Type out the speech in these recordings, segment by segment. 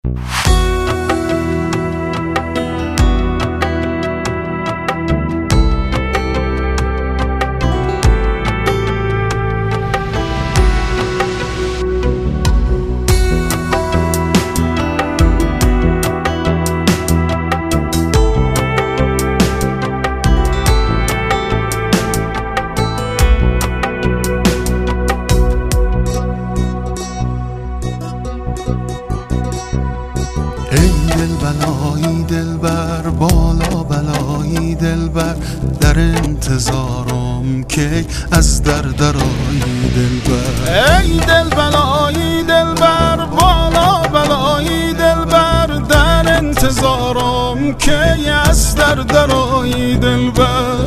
ای دل بلایی دلبر، بالا بلایی دلبر، در انتظارم که از در درایی دلبر. ای دل بلایی دلبر، بالا بلایی دلبر، در انتظارم که از در درایی دلبر.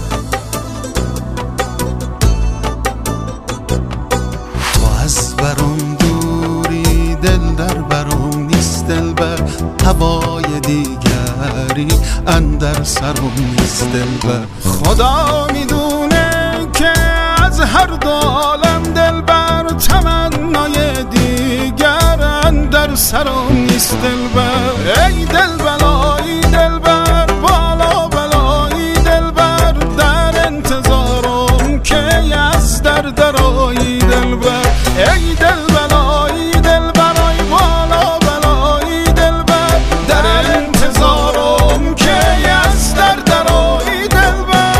تو از برم دوری، دل در برم نیست دلبر، هوای دیگری اندر سرم نیست دلبر. خدا میدونه که از هر دو عالم دلبر، تمنای دیگر اندر سرم نیست دلبر. ای دل بلایی دلبر، بالا بلایی دلبر، در انتظارم که از در درایی دلبر. ای دل بلایی دلبر، ای بالا بلایی دلبر، در انتظارم که از در درایی دلبر.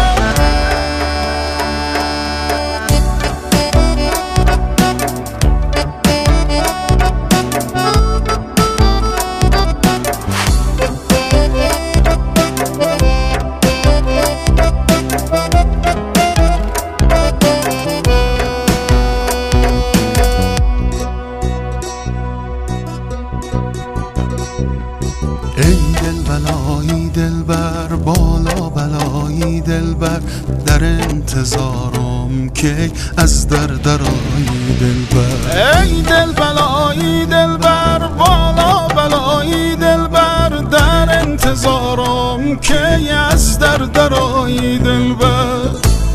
ای دل بلایی دلبر، بالا بلایی دلبر، در انتظارم که از در درایی دلبر. ای دل بلایی دلبر، بالا بلایی دلبر، در انتظارم که از در درایی دلبر.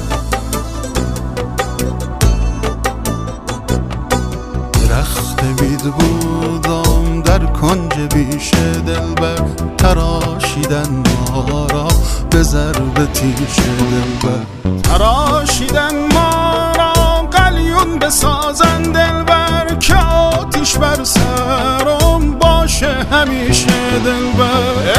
درخت بید بودم در کنج بیش دلبر، تراشیدن ما را به ضرب تیش دلبر. تراشیدن ما را قلیون بسازن دلبر، که آتیش بر سرم باشه همیشه دلبر.